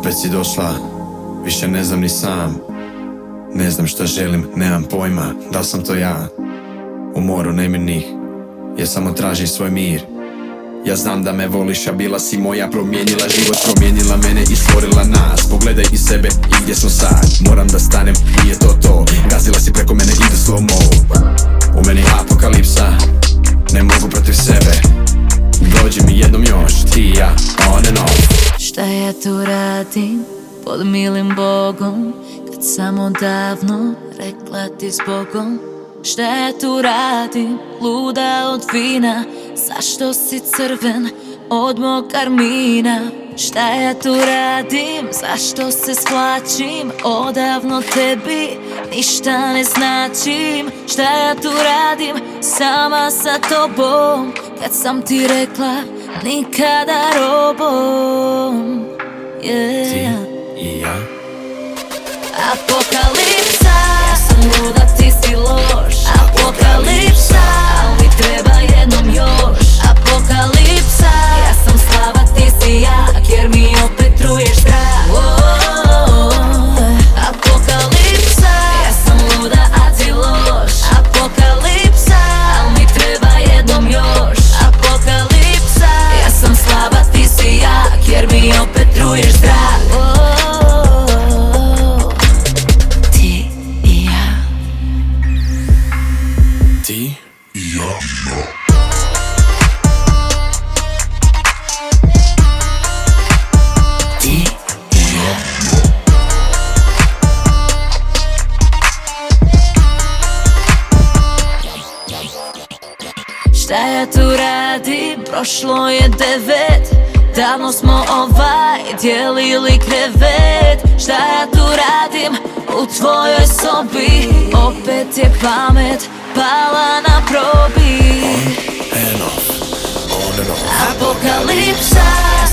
Opet si došla, više ne znam ni sam. Ne znam šta želim, nemam pojma, da li sam to ja? U moru nemirnih, ja samo tražim svoj mir. Ja znam da me voliš, a bila si moja. Promijenila život, promijenila mene i stvorila nas. Pogledaj i sebe i gdje smo sad. Moram da stanem, nije to. Gazila si preko mene, ide slow-mo. U meni apokalipsa, ne mogu protiv sebe. Dođi mi jednom još, ti i ja, on and off. Šta ja tu radim pod milim Bogom, kad samo davno rekla ti s Bogom? Šta ja tu radim, luda od vina, zašto si crven od mog karmina? Šta ja tu radim, zašto se splačim, odavno tebi ništa ne značim. Šta ja tu radim, sama sa tobom, kad sam ti rekla nikada robom. Yeah. Ti i ja. Apokalipsa, ja sam luda, ti si loš. Apokalipsa, al mi treba jednom još. Apokalipsa, ja sam slaba, ti si jak, jer mi opet truješ strah. Apokalipsa, ja sam luda, a ti loš. Apokalipsa, al mi treba jednom još. Apokalipsa, ja sam slaba, ti si jak, jer mi opet truješ strah. Ti i ja. Ti i ja. Ti i ja. Šta ja tu radim, prošlo je 9. Davno smo dijelili krevet. Šta ja tu radim u tvojoj sobi, opet je pamet pala na probi. On and off. Apokalipsa,